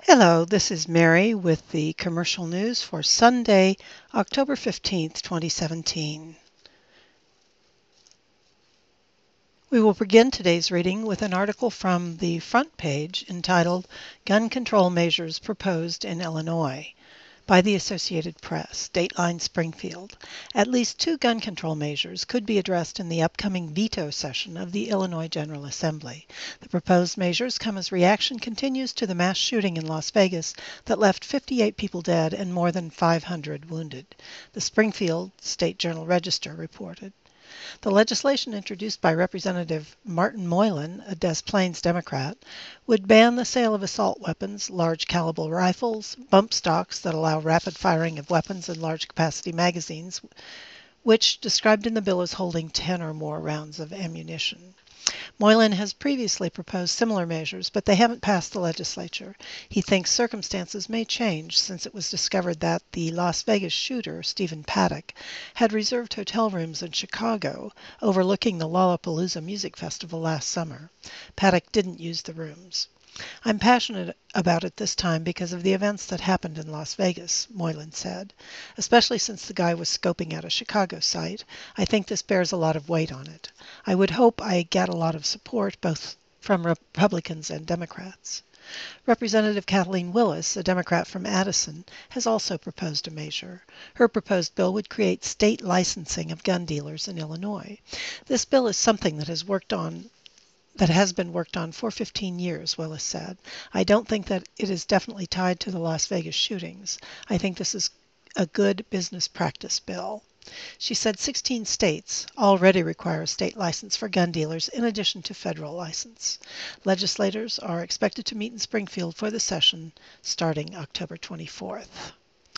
Hello, this is Mary with the commercial news for Sunday, October 15th, 2017. We will begin today's reading with an article from the front page entitled Gun Control Measures Proposed in Illinois by the Associated Press, Dateline Springfield. At least two gun control measures could be addressed in the upcoming veto session of the Illinois General Assembly. The proposed measures come as reaction continues to the mass shooting in Las Vegas that left 58 people dead and more than 500 wounded, the Springfield State Journal-Register reported. The legislation introduced by Representative Martin Moylan, a Des Plaines Democrat, would ban the sale of assault weapons, large caliber rifles, bump stocks that allow rapid firing of weapons and large capacity magazines, which described in the bill as holding 10 or more rounds of ammunition. Moylan has previously proposed similar measures, but they haven't passed the legislature. He thinks circumstances may change since it was discovered that the Las Vegas shooter, Stephen Paddock, had reserved hotel rooms in Chicago overlooking the Lollapalooza Music Festival last summer. Paddock didn't use the rooms. I'm passionate about it this time because of the events that happened in Las Vegas, Moylan said, especially since the guy was scoping out a Chicago site. I think this bears a lot of weight on it. I would hope I get a lot of support both from Republicans and Democrats. Representative Kathleen Willis, a Democrat from Addison, has also proposed a measure. Her proposed bill would create state licensing of gun dealers in Illinois. This bill is something that has been worked on for 15 years, Willis said. I don't think that it is definitely tied to the Las Vegas shootings. I think this is a good business practice bill. She said 16 states already require a state license for gun dealers in addition to federal license. Legislators are expected to meet in Springfield for the session starting October 24th.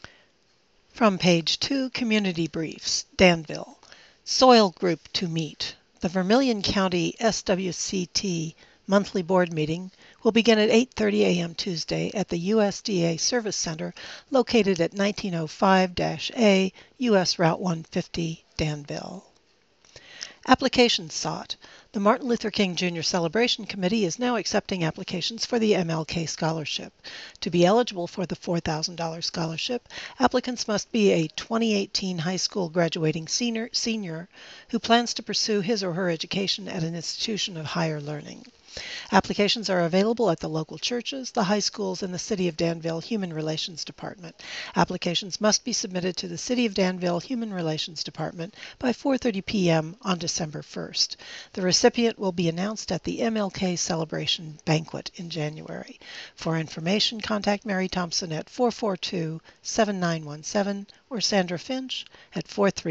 From page 2, Community Briefs, Danville. Soil Group to meet. The Vermilion County SWCT monthly board meeting will begin at 8:30 a.m. Tuesday at the USDA Service Center located at 1905-A US Route 150, Danville. Applications sought. The Martin Luther King Jr. Celebration Committee is now accepting applications for the MLK Scholarship. To be eligible for the $4,000 scholarship, applicants must be a 2018 high school graduating senior who plans to pursue his or her education at an institution of higher learning. Applications are available at the local churches, the high schools, and the City of Danville Human Relations Department. Applications must be submitted to the City of Danville Human Relations Department by 4:30 p.m. on December 1st. The recipient will be announced at the MLK Celebration Banquet in January. For information, contact Mary Thompson at 442-7917 or Sandra Finch at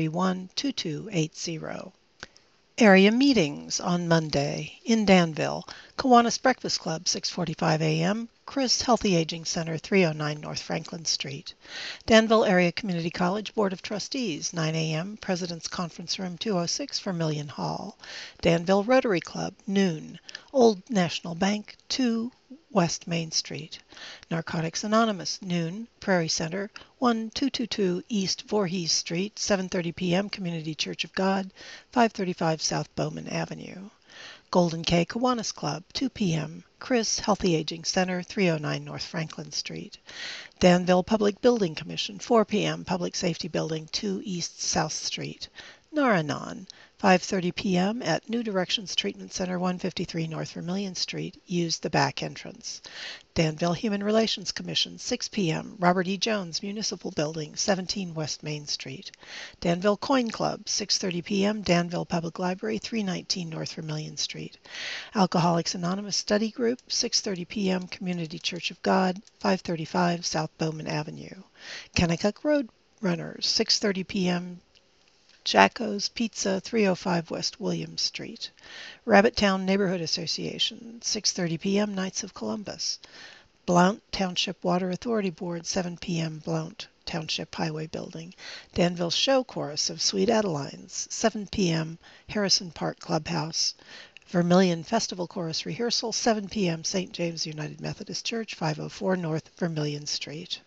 431-2280. Area meetings on Monday in Danville. Kiwanis Breakfast Club, 6:45 a.m. Chris Healthy Aging Center, 309 North Franklin Street. Danville Area Community College Board of Trustees, 9 a.m. President's Conference Room 206, Vermilion Hall. Danville Rotary Club, noon. Old National Bank, 2 West Main Street. Narcotics Anonymous, noon. Prairie Center, 1222 East Voorhees Street, 7:30 p.m. Community Church of God, 535 South Bowman Avenue. Golden K Kiwanis Club, 2 p.m. Chris Healthy Aging Center, 309 North Franklin Street. Danville Public Building Commission, 4 p.m. Public Safety Building, 2 East South Street. Naranon, 5:30 p.m. at New Directions Treatment Center, 153 North Vermilion Street. Use the back entrance. Danville Human Relations Commission, 6 p.m. Robert E. Jones Municipal Building, 17 West Main Street. Danville Coin Club, 6:30 p.m. Danville Public Library, 319 North Vermilion Street. Alcoholics Anonymous Study Group, 6:30 p.m. Community Church of God, 535 South Bowman Avenue. Kennecott Road Runners, 6:30 p.m. Jacko's Pizza, 305 West Williams Street. Rabbittown Neighborhood Association, 6:30 p.m. Knights of Columbus. Blount Township Water Authority Board, 7 p.m. Blount Township Highway Building. Danville Show Chorus of Sweet Adelines, 7 p.m. Harrison Park Clubhouse. Vermilion Festival Chorus Rehearsal, 7 p.m. St. James United Methodist Church, 504 North Vermilion Street.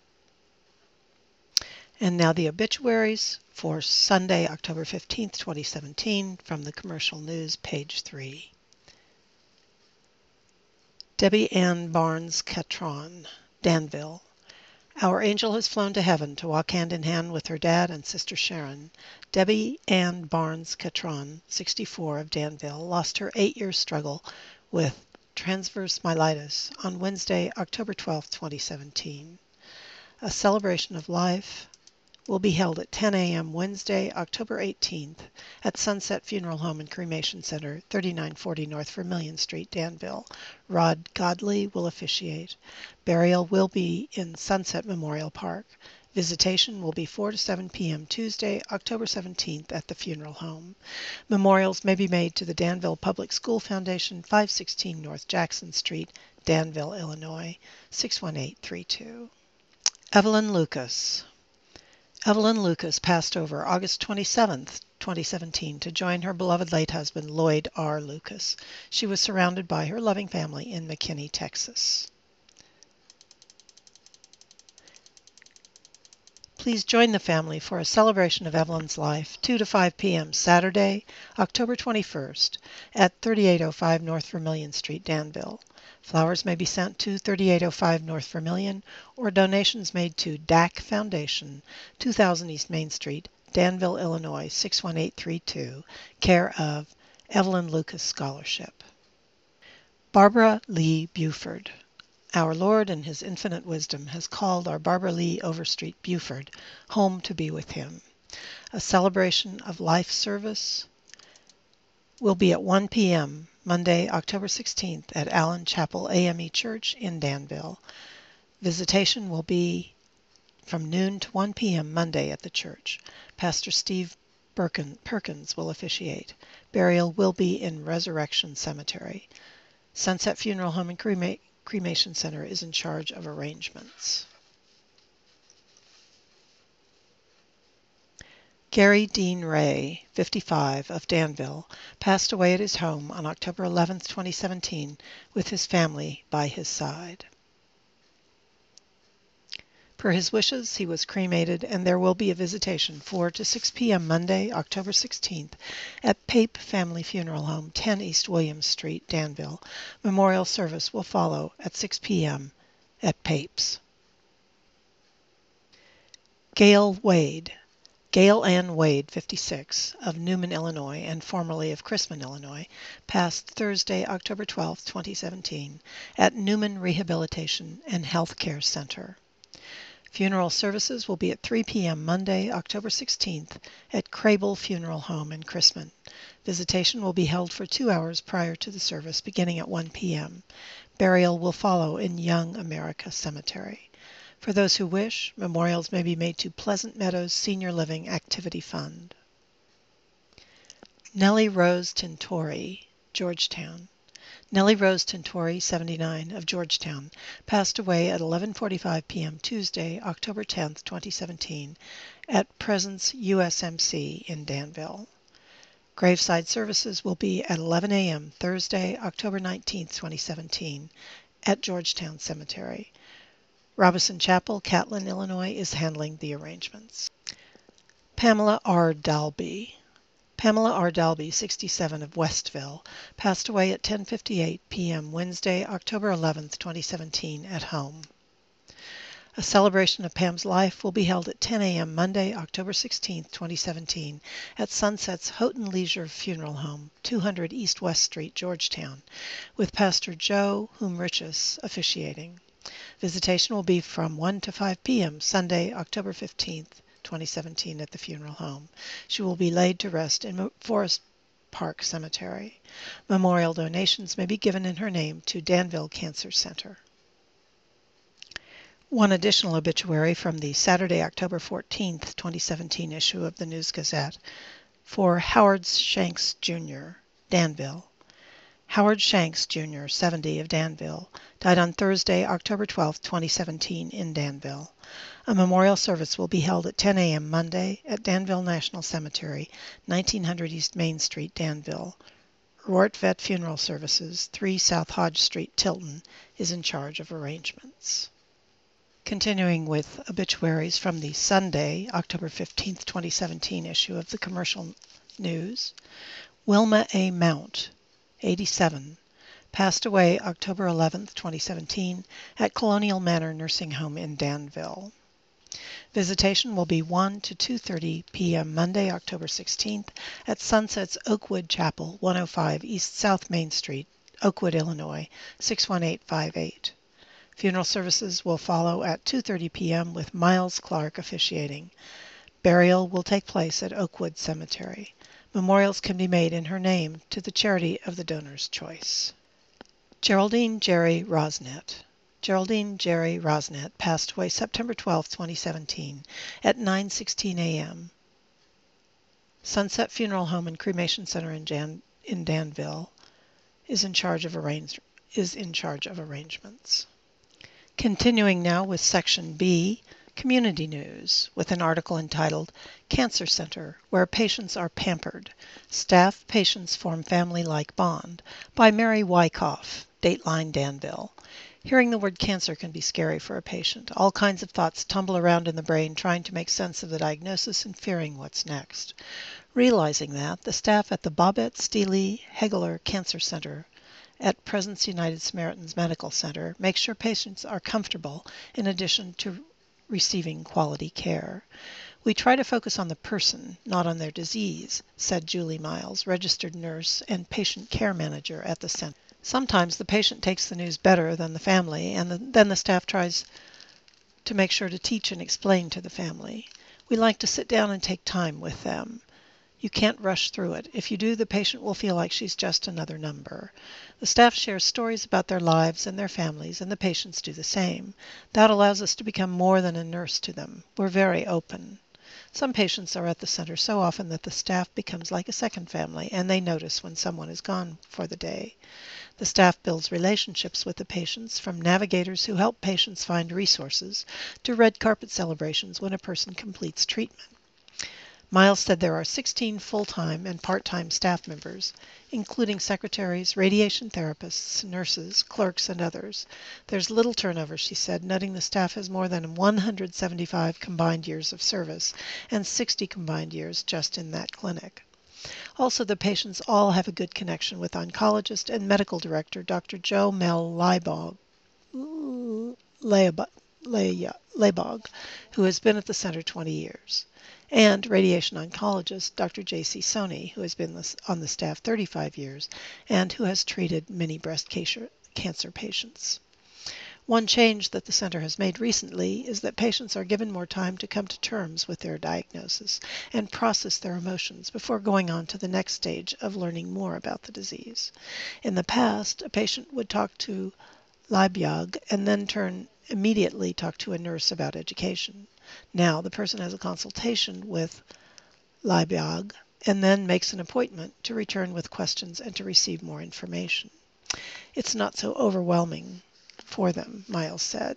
And now the obituaries for Sunday, October 15th, 2017, from the Commercial News, page 3. Debbie Ann Barnes Catron, Danville. Our angel has flown to heaven to walk hand in hand with her dad and sister Sharon. Debbie Ann Barnes Catron, 64, of Danville, lost her 8-year struggle with transverse myelitis on Wednesday, October 12, 2017. A celebration of life will be held at 10 a.m. Wednesday, October 18th at Sunset Funeral Home and Cremation Center, 3940 North Vermilion Street, Danville. Rod Godley will officiate. Burial will be in Sunset Memorial Park. Visitation will be 4 to 7 p.m. Tuesday, October 17th at the funeral home. Memorials may be made to the Danville Public School Foundation, 516 North Jackson Street, Danville, Illinois, 61832. Evelyn Lucas. Evelyn Lucas passed over August 27, 2017, to join her beloved late husband, Lloyd R. Lucas. She was surrounded by her loving family in McKinney, Texas. Please join the family for a celebration of Evelyn's life, 2 to 5 p.m. Saturday, October 21st, at 3805 North Vermilion Street, Danville. Flowers may be sent to 3805 North Vermilion or donations made to DAC Foundation, 2000 East Main Street, Danville, Illinois, 61832, care of Evelyn Lucas Scholarship. Barbara Lee Buford. Our Lord in His infinite wisdom has called our Barbara Lee Overstreet Buford home to be with Him. A celebration of life service will be at 1 p.m. Monday, October 16th at Allen Chapel AME Church in Danville. Visitation will be from noon to 1 p.m. Monday at the church. Pastor Steve Perkins will officiate. Burial will be in Resurrection Cemetery. Sunset Funeral Home and Cremation Center is in charge of arrangements. Gary Dean Ray, 55, of Danville, passed away at his home on October 11, 2017, with his family by his side. Per his wishes, he was cremated, and there will be a visitation 4 to 6 p.m. Monday, October 16th, at Pape Family Funeral Home, 10 East Williams Street, Danville. Memorial service will follow at 6 p.m. at Pape's. Gail Ann Wade, 56, of Newman, Illinois, and formerly of Chrisman, Illinois, passed Thursday, October 12, 2017, at Newman Rehabilitation and Health Care Center. Funeral services will be at 3 p.m. Monday, October 16th, at Crable Funeral Home in Chrisman. Visitation will be held for 2 hours prior to the service, beginning at 1 p.m. Burial will follow in Young America Cemetery. For those who wish, memorials may be made to Pleasant Meadows Senior Living Activity Fund. Nellie Rose Tintori, Georgetown. Nellie Rose Tintori, 79, of Georgetown, passed away at 11:45 p.m. Tuesday, October 10, 2017, at Presence USMC in Danville. Graveside services will be at 11 a.m. Thursday, October 19, 2017, at Georgetown Cemetery. Robinson Chapel, Catlin, Illinois, is handling the arrangements. Pamela R. Dalby. Pamela R. Dalby, 67, of Westville, passed away at 10:58 p.m. Wednesday, October 11, 2017, at home. A celebration of Pam's life will be held at 10 a.m. Monday, October 16, 2017, at Sunset's Houghton Leisure Funeral Home, 200 East West Street, Georgetown, with Pastor Joe Humrichus officiating. Visitation will be from 1 to 5 p.m. Sunday, October 15th, 2017, at the funeral home. She will be laid to rest in Forest Park Cemetery. Memorial donations may be given in her name to Danville Cancer Center. One additional obituary from the Saturday, October 14th, 2017 issue of the News Gazette for Howard Shanks, Jr., Danville. Howard Shanks, Jr., 70, of Danville, died on Thursday, October 12, 2017, in Danville. A memorial service will be held at 10 a.m. Monday at Danville National Cemetery, 1900 East Main Street, Danville. Rortvet Funeral Services, 3 South Hodge Street, Tilton, is in charge of arrangements. Continuing with obituaries from the Sunday, October 15, 2017 issue of the Commercial News, Wilma A. Mount, 87, passed away October 11, 2017, at Colonial Manor Nursing Home in Danville. Visitation will be 1 to 2:30 p.m. Monday, October 16th at Sunset's Oakwood Chapel, 105 East South Main Street, Oakwood, Illinois, 61858. Funeral services will follow at 2:30 p.m. with Miles Clark officiating. Burial will take place at Oakwood Cemetery. Memorials can be made in her name to the charity of the donor's choice. Geraldine Jerry Rosnett. Geraldine Jerry Rosnett passed away September 12, 2017 at 9:16 a.m. Sunset Funeral Home and Cremation Center in Danville is in charge of arrangements. Continuing now with Section B, Community News, with an article entitled Cancer Center, Where Patients Are Pampered. Staff Patients Form Family-Like Bond, by Mary Wyckoff, Dateline Danville. Hearing the word cancer can be scary for a patient. All kinds of thoughts tumble around in the brain trying to make sense of the diagnosis and fearing what's next. Realizing that, the staff at the Bobette Steele Hegeler Cancer Center at Presence United Samaritans Medical Center make sure patients are comfortable in addition to receiving quality care. We try to focus on the person, not on their disease, said Julie Miles, registered nurse and patient care manager at the center. Sometimes the patient takes the news better than the family, and then the staff tries to make sure to teach and explain to the family. We like to sit down and take time with them. You can't rush through it. If you do, the patient will feel like she's just another number. The staff shares stories about their lives and their families, and the patients do the same. That allows us to become more than a nurse to them. We're very open. Some patients are at the center so often that the staff becomes like a second family, and they notice when someone is gone for the day. The staff builds relationships with the patients, from navigators who help patients find resources to red carpet celebrations when a person completes treatment. Miles said there are 16 full-time and part-time staff members, including secretaries, radiation therapists, nurses, clerks, and others. There's little turnover, she said, noting the staff has more than 175 combined years of service and 60 combined years just in that clinic. Also, the patients all have a good connection with oncologist and medical director Dr. Joe Mel Leibog, who has been at the center 20 years, and radiation oncologist Dr. J.C. Soni, who has been on the staff 35 years and who has treated many breast cancer patients. One change that the center has made recently is that patients are given more time to come to terms with their diagnosis and process their emotions before going on to the next stage of learning more about the disease. In the past, a patient would talk to Leibog and then immediately talk to a nurse about education. Now the person has a consultation with Leibog and then makes an appointment to return with questions and to receive more information. It's not so overwhelming for them, Miles said.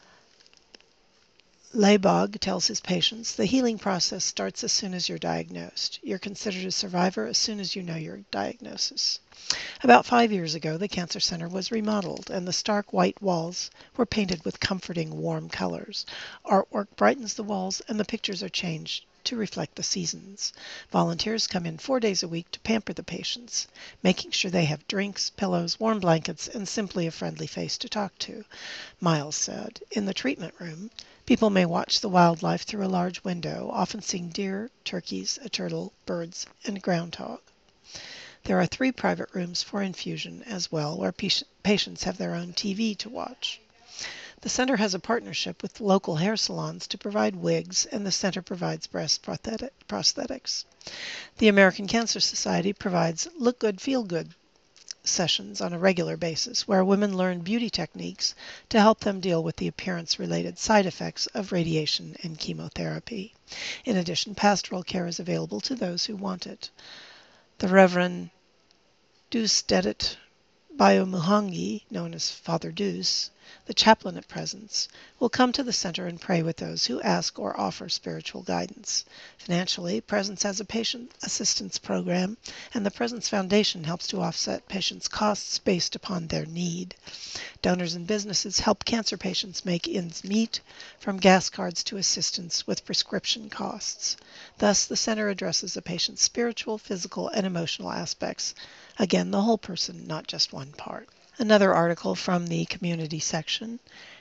Leibog tells his patients, the healing process starts as soon as you're diagnosed. You're considered a survivor as soon as you know your diagnosis. About 5 years ago, the Cancer Center was remodeled, and the stark white walls were painted with comforting, warm colors. Artwork brightens the walls, and the pictures are changed to reflect the seasons. Volunteers come in 4 days a week to pamper the patients, making sure they have drinks, pillows, warm blankets, and simply a friendly face to talk to. Miles said, in the treatment room, people may watch the wildlife through a large window, often seeing deer, turkeys, a turtle, birds, and groundhog. There are 3 private rooms for infusion as well, where patients have their own TV to watch. The center has a partnership with local hair salons to provide wigs, and the center provides breast prosthetics. The American Cancer Society provides Look Good, Feel Good sessions on a regular basis, where women learn beauty techniques to help them deal with the appearance-related side effects of radiation and chemotherapy. In addition, pastoral care is available to those who want it. The Reverend Deusdedit Biomuhangi, known as Father Deus, the chaplain at Presence, will come to the center and pray with those who ask or offer spiritual guidance. Financially, Presence has a patient assistance program, and the Presence Foundation helps to offset patients' costs based upon their need. Donors and businesses help cancer patients make ends meet, from gas cards to assistance with prescription costs. Thus, the center addresses a patient's spiritual, physical, and emotional aspects. Again, the whole person, not just one part. Another article from the community section.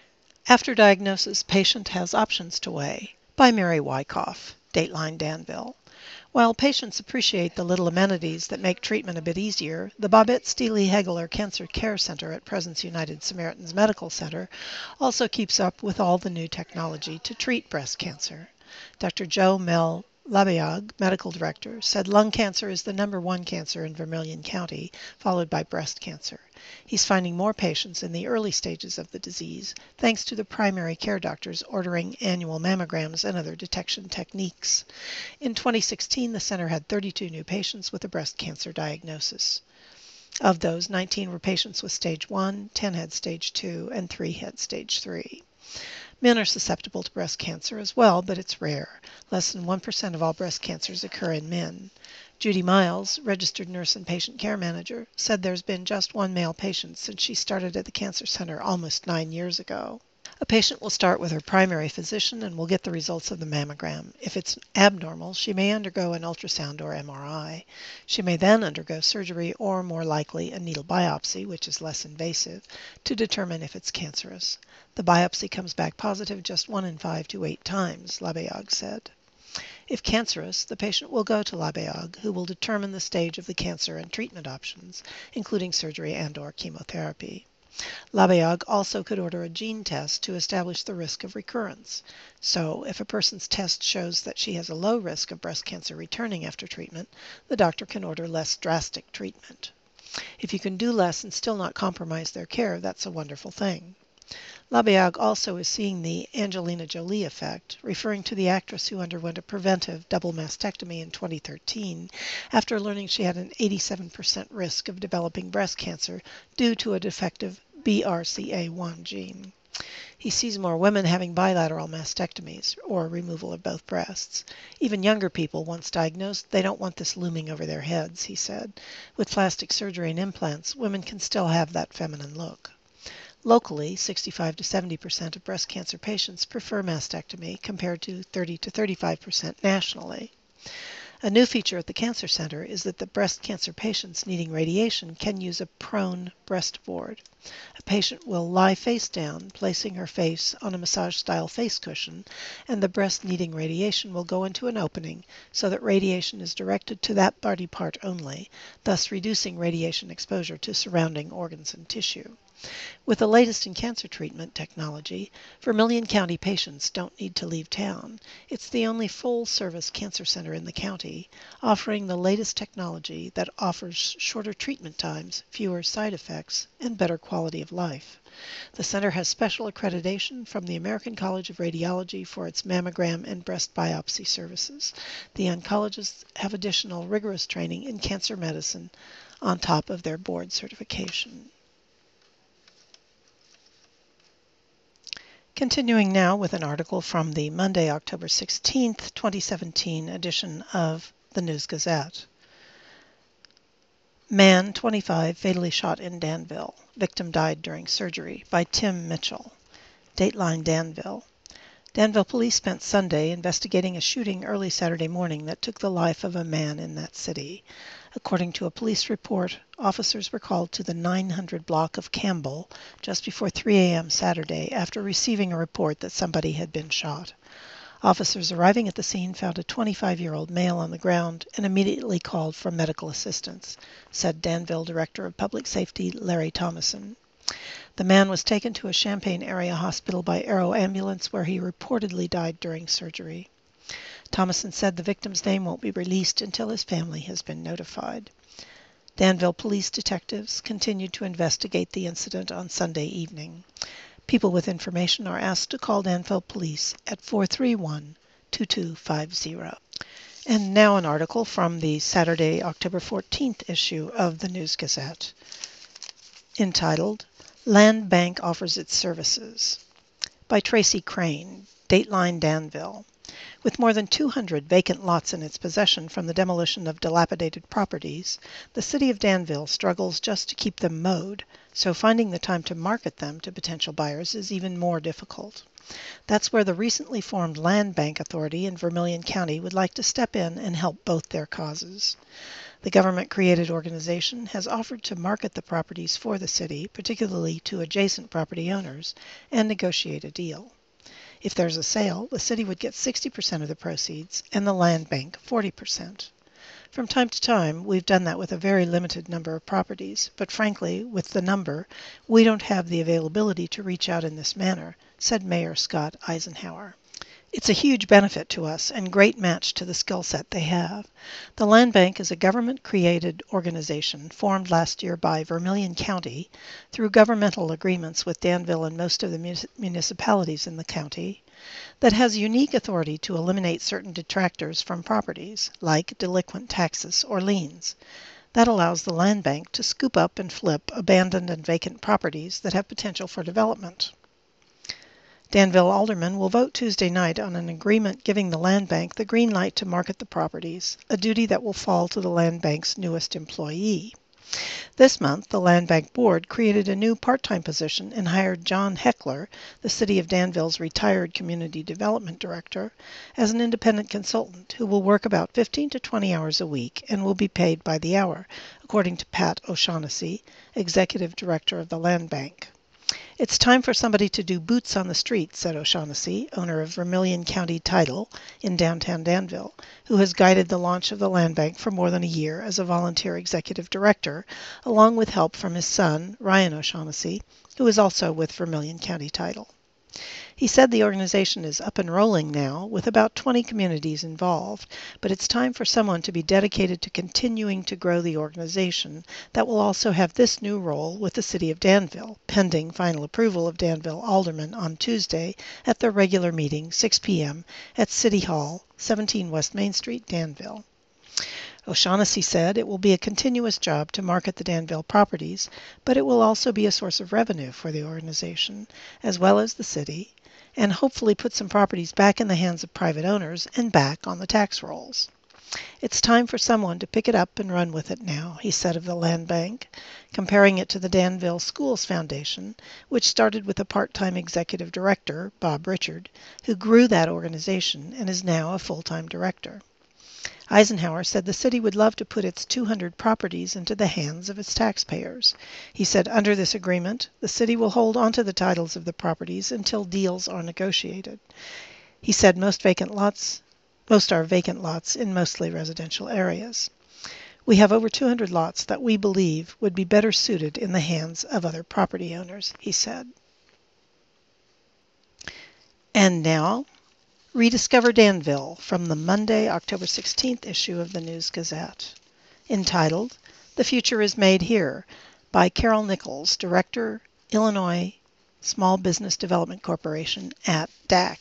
After diagnosis, patient has options to weigh, by Mary Wyckoff, Dateline Danville. While patients appreciate the little amenities that make treatment a bit easier, the Babette Steely Hegeler Cancer Care Center at Presence United Samaritans Medical Center also keeps up with all the new technology to treat breast cancer. Dr. Joe Mel Labeag, medical director, said lung cancer is the #1 cancer in Vermilion County, followed by breast cancer. He's finding more patients in the early stages of the disease, thanks to the primary care doctors ordering annual mammograms and other detection techniques. In 2016, the center had 32 new patients with a breast cancer diagnosis. Of those, 19 were patients with stage 1, 10 had stage 2, and 3 had stage 3. Men are susceptible to breast cancer as well, but it's rare. Less than 1% of all breast cancers occur in men. Judy Miles, registered nurse and patient care manager, said there's been just one male patient since she started at the cancer center almost 9 years ago. A patient will start with her primary physician and will get the results of the mammogram. If it's abnormal, she may undergo an ultrasound or MRI. She may then undergo surgery or, more likely, a needle biopsy, which is less invasive, to determine if it's cancerous. The biopsy comes back positive just 1 in 5 to 8 times, Labeag said. If cancerous, the patient will go to Labeag, who will determine the stage of the cancer and treatment options, including surgery and/or chemotherapy. Labeag also could order a gene test to establish the risk of recurrence. So, if a person's test shows that she has a low risk of breast cancer returning after treatment, the doctor can order less drastic treatment. If you can do less and still not compromise their care, that's a wonderful thing. Labeag also is seeing the Angelina Jolie effect, referring to the actress who underwent a preventive double mastectomy in 2013 after learning she had an 87% risk of developing breast cancer due to a defective BRCA1 gene. He sees more women having bilateral mastectomies, or removal of both breasts. Even younger people, once diagnosed, they don't want this looming over their heads, he said. With plastic surgery and implants, women can still have that feminine look. Locally, 65 to 70% of breast cancer patients prefer mastectomy compared to 30 to 35% nationally. A new feature at the Cancer Center is that the breast cancer patients needing radiation can use a prone breast board. A patient will lie face down, placing her face on a massage-style face cushion, and the breast needing radiation will go into an opening so that radiation is directed to that body part only, thus reducing radiation exposure to surrounding organs and tissue. With the latest in cancer treatment technology, Vermilion County patients don't need to leave town. It's the only full-service cancer center in the county, offering the latest technology that offers shorter treatment times, fewer side effects, and better quality of life. The center has special accreditation from the American College of Radiology for its mammogram and breast biopsy services. The oncologists have additional rigorous training in cancer medicine on top of their board certification. Continuing now with an article from the Monday, October 16, 2017 edition of the News Gazette. Man, 25, fatally shot in Danville. Victim died during surgery, by Tim Mitchell. Dateline Danville. Danville police spent Sunday investigating a shooting early Saturday morning that took the life of a man in that city. According to a police report, officers were called to the 900 block of Campbell just before 3 a.m. Saturday after receiving a report that somebody had been shot. Officers arriving at the scene found a 25-year-old male on the ground and immediately called for medical assistance, said Danville Director of Public Safety Larry Thomason. The man was taken to a Champaign area hospital by Aero ambulance where he reportedly died during surgery. Thomason said the victim's name won't be released until his family has been notified. Danville police detectives continued to investigate the incident on Sunday evening. People with information are asked to call Danville police at 431-2250. And now an article from the Saturday, October 14th issue of the News Gazette, entitled Land Bank Offers Its Services, by Tracy Crane, Dateline Danville. With more than 200 vacant lots in its possession from the demolition of dilapidated properties, the city of Danville struggles just to keep them mowed, so finding the time to market them to potential buyers is even more difficult. That's where the recently formed Land Bank Authority in Vermilion County would like to step in and help both their causes. The government-created organization has offered to market the properties for the city, particularly to adjacent property owners, and negotiate a deal. If there's a sale, the city would get 60% of the proceeds and the land bank 40%. From time to time, we've done that with a very limited number of properties, but frankly, with the number, we don't have the availability to reach out in this manner, said Mayor Scott Eisenhower. It's a huge benefit to us and great match to the skill set they have. The Land Bank is a government-created organization formed last year by Vermilion County through governmental agreements with Danville and most of the municipalities in the county that has unique authority to eliminate certain detractors from properties, like delinquent taxes or liens. That allows the Land Bank to scoop up and flip abandoned and vacant properties that have potential for development. Danville aldermen will vote Tuesday night on an agreement giving the Land Bank the green light to market the properties, a duty that will fall to the Land Bank's newest employee. This month, the Land Bank Board created a new part-time position and hired John Heckler, the City of Danville's retired Community Development Director, as an independent consultant who will work about 15 to 20 hours a week and will be paid by the hour, according to Pat O'Shaughnessy, Executive Director of the Land Bank. It's time for somebody to do boots on the street, said O'Shaughnessy, owner of Vermilion County Title in downtown Danville, who has guided the launch of the Land Bank for more than a year as a volunteer executive director, along with help from his son, Ryan O'Shaughnessy, who is also with Vermilion County Title. He said the organization is up and rolling now, with about 20 communities involved, but it's time for someone to be dedicated to continuing to grow the organization that will also have this new role with the City of Danville, pending final approval of Danville aldermen on Tuesday at their regular meeting, 6 p.m. at City Hall, 17 West Main Street, Danville. O'Shaughnessy said it will be a continuous job to market the Danville properties, but it will also be a source of revenue for the organization, as well as the city, and hopefully put some properties back in the hands of private owners and back on the tax rolls. It's time for someone to pick it up and run with it now, he said of the Land Bank, comparing it to the Danville Schools Foundation, which started with a part-time executive director, Bob Richard, who grew that organization and is now a full-time director. Eisenhower said the city would love to put its 200 properties into the hands of its taxpayers. He said under this agreement, the city will hold onto the titles of the properties until deals are negotiated. He said most are vacant lots in mostly residential areas. We have over 200 lots that we believe would be better suited in the hands of other property owners, he said. And now, Rediscover Danville from the Monday, October 16th issue of the News-Gazette, entitled The Future is Made Here by Carol Nichols, Director, Illinois Small Business Development Corporation at DAC.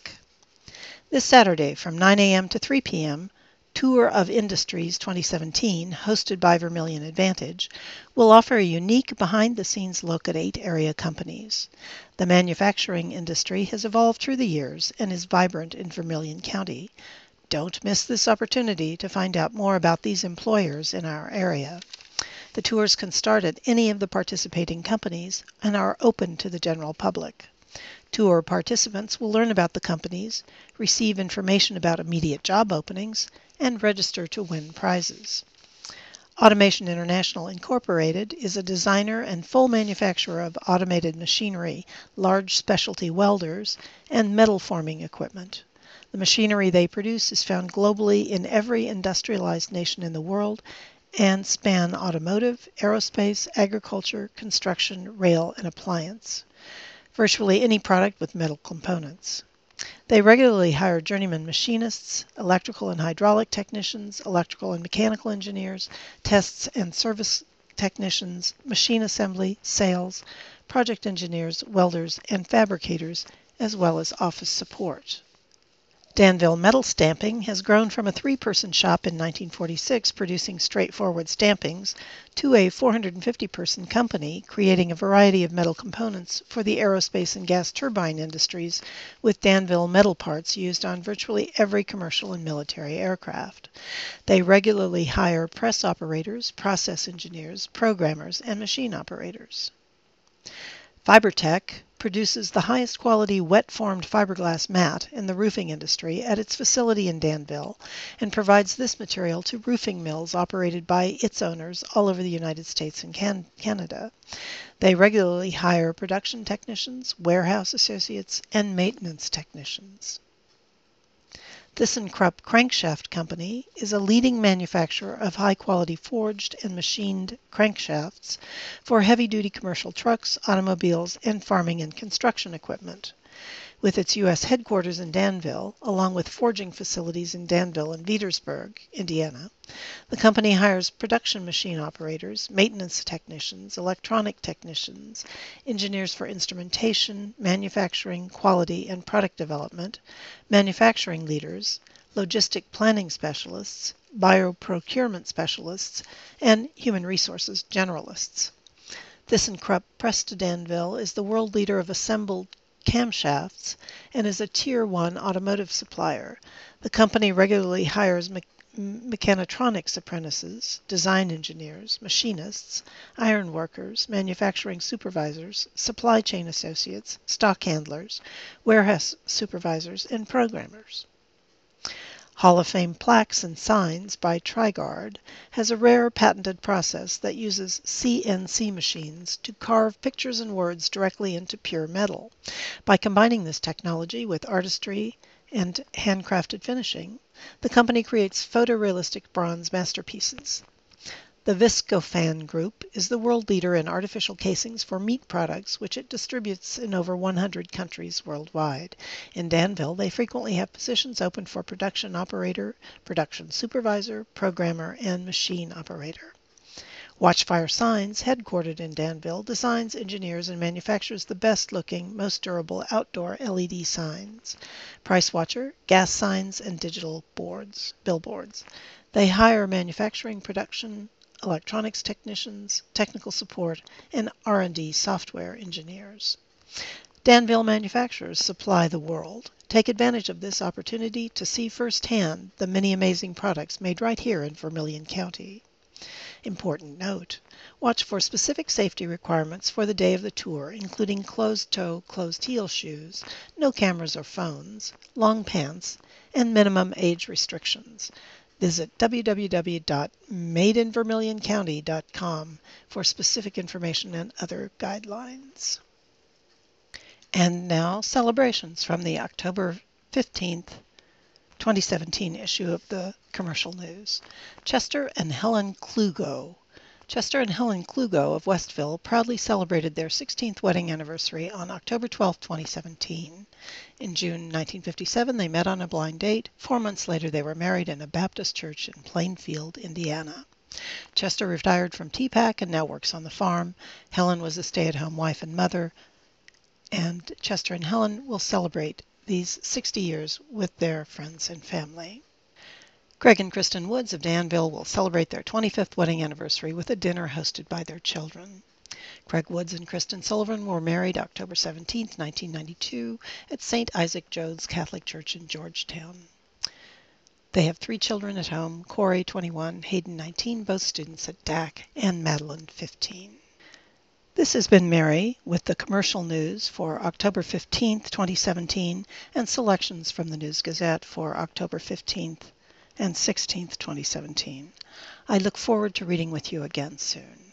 This Saturday from 9 a.m. to 3 p.m., Tour of Industries 2017, hosted by Vermilion Advantage, will offer a unique behind-the-scenes look at 8 area companies. The manufacturing industry has evolved through the years and is vibrant in Vermilion County. Don't miss this opportunity to find out more about these employers in our area. The tours can start at any of the participating companies and are open to the general public. Tour participants will learn about the companies, receive information about immediate job openings, and register to win prizes. Automation International Incorporated is a designer and full manufacturer of automated machinery, large specialty welders, and metal forming equipment. The machinery they produce is found globally in every industrialized nation in the world and span automotive, aerospace, agriculture, construction, rail, and appliance. Virtually any product with metal components. They regularly hire journeyman machinists, electrical and hydraulic technicians, electrical and mechanical engineers, tests and service technicians, machine assembly, sales, project engineers, welders, and fabricators, as well as office support. Danville Metal Stamping has grown from a 3-person shop in 1946 producing straightforward stampings to a 450-person company creating a variety of metal components for the aerospace and gas turbine industries with Danville metal parts used on virtually every commercial and military aircraft. They regularly hire press operators, process engineers, programmers, and machine operators. Fibertech, produces the highest quality wet-formed fiberglass mat in the roofing industry at its facility in Danville and provides this material to roofing mills operated by its owners all over the United States and Canada. They regularly hire production technicians, warehouse associates, and maintenance technicians. ThyssenKrupp Crankshaft Company is a leading manufacturer of high-quality forged and machined crankshafts for heavy-duty commercial trucks, automobiles, and farming and construction equipment. With its U.S. headquarters in Danville, along with forging facilities in Danville and Petersburg, Indiana, the company hires production machine operators, maintenance technicians, electronic technicians, engineers for instrumentation, manufacturing, quality, and product development, manufacturing leaders, logistic planning specialists, bioprocurement specialists, and human resources generalists. ThyssenKrupp Presta Danville is the world leader of assembled camshafts and is a Tier 1 automotive supplier. The company regularly hires mechatronics apprentices, design engineers, machinists, iron workers, manufacturing supervisors, supply chain associates, stock handlers, warehouse supervisors, and programmers. Hall of Fame Plaques and Signs by Trigard has a rare patented process that uses CNC machines to carve pictures and words directly into pure metal. By combining this technology with artistry and handcrafted finishing, the company creates photorealistic bronze masterpieces. The Viscofan Group is the world leader in artificial casings for meat products, which it distributes in over 100 countries worldwide. In Danville, they frequently have positions open for production operator, production supervisor, programmer, and machine operator. Watchfire Signs, headquartered in Danville, designs, engineers, and manufactures the best-looking, most durable outdoor LED signs, price watcher, gas signs, and digital billboards. They hire manufacturing, production, electronics technicians, technical support, and R&D software engineers. Danville manufacturers supply the world. Take advantage of this opportunity to see firsthand the many amazing products made right here in Vermilion County. Important note: watch for specific safety requirements for the day of the tour, including closed-toe, closed-heel shoes, no cameras or phones, long pants, and minimum age restrictions. Visit www.madeinvermilioncounty.com for specific information and other guidelines. And now, celebrations from the October 15th, 2017 issue of the Commercial News. Chester and Helen Klugo. Chester and Helen Klugo of Westville proudly celebrated their 16th wedding anniversary on October 12, 2017. In June 1957, they met on a blind date. 4 months later, they were married in a Baptist church in Plainfield, Indiana. Chester retired from TPAC and now works on the farm. Helen was a stay-at-home wife and mother, and Chester and Helen will celebrate these 60 years with their friends and family. Greg and Kristen Woods of Danville will celebrate their 25th wedding anniversary with a dinner hosted by their children. Greg Woods and Kristen Sullivan were married October 17, 1992 at St. Isaac Jones Catholic Church in Georgetown. They have 3 children at home: Corey, 21, Hayden, 19, both students at DAC, and Madeline, 15. This has been Mary with the Commercial News for October 15, 2017, and selections from the News Gazette for October 15th and 16th, 2017. I look forward to reading with you again soon.